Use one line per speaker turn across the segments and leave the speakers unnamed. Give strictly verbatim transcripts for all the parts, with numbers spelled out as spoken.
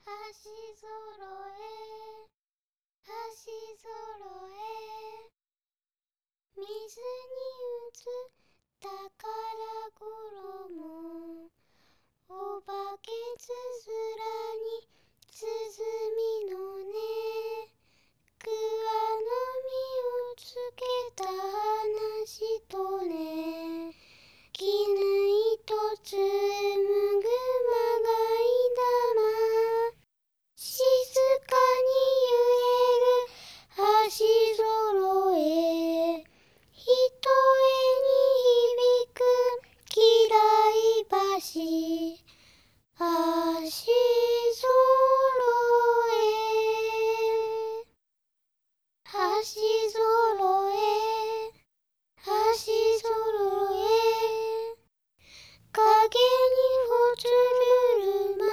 足ぞろえ足ぞろえ水に映ったから衣おばけつづらに鼓の音桑の実をつけた話とね絹糸紡ぐまがいだま静かに揺れる足ぞろえひとえに響くきらい橋足ぞろえ足ぞろえ足ぞろえ影にほつるる舞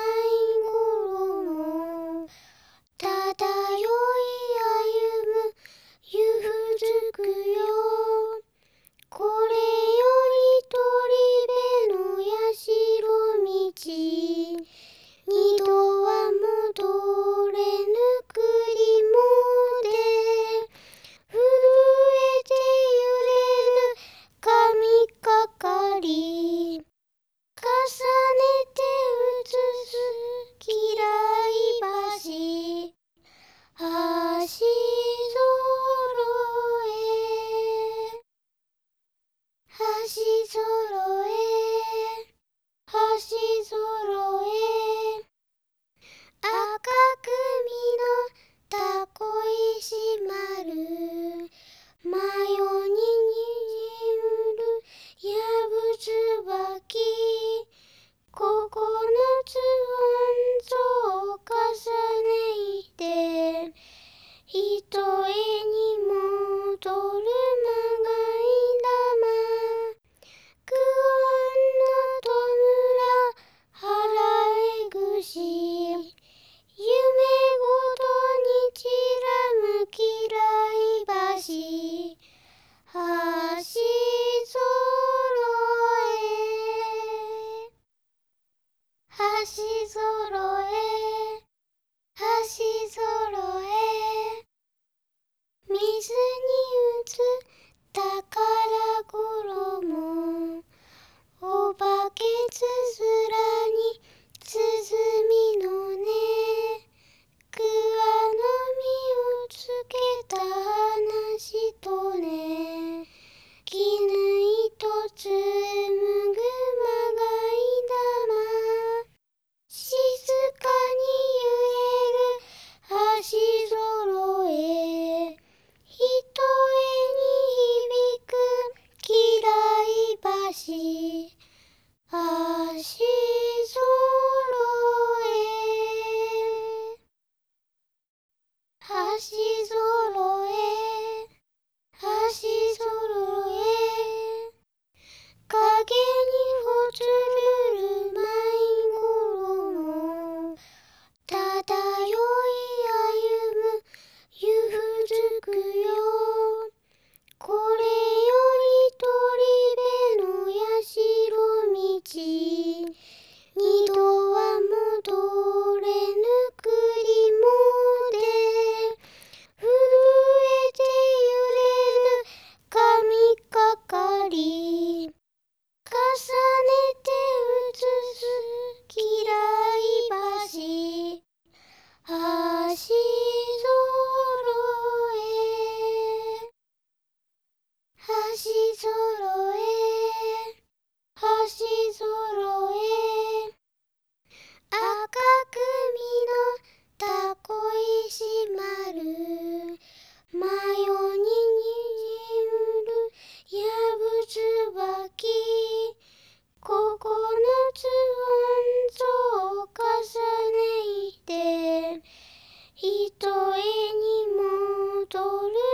衣漂い歩むゆふづくよこれより鳥部の社道二度は戻れぬくりもで震えて揺れる髪かかり重ねて映すきらい橋足ぞろえ足ぞろえ足ぞろえ赤く実った小石丸真夜ににじむるやぶつばきここのつ音を重ねてひとえに戻るまがいだま久遠の戸村払えぐし夢ごとにちらむきらい橋足ぞろえ足ぞろえ足ぞろえ水に映ったから衣おばけつづらに鼓の音桑の実をつけた話とね絹糸紡ぐまがいだま静かに揺れる足ぞろえひとえに響くきらい橋足ぞろえ足ぞろえ足ぞろえ影にほつるる舞衣漂い歩むゆふづくよこれより鳥部の社道二度は戻れぬくりもで震えて揺れる髪かかり重ねて映すきらい橋足ぞろえ足ぞろえ足ぞろえ赤く実った小石丸真夜ににじむるやぶつばきここのつ音を重ねてひとえに戻る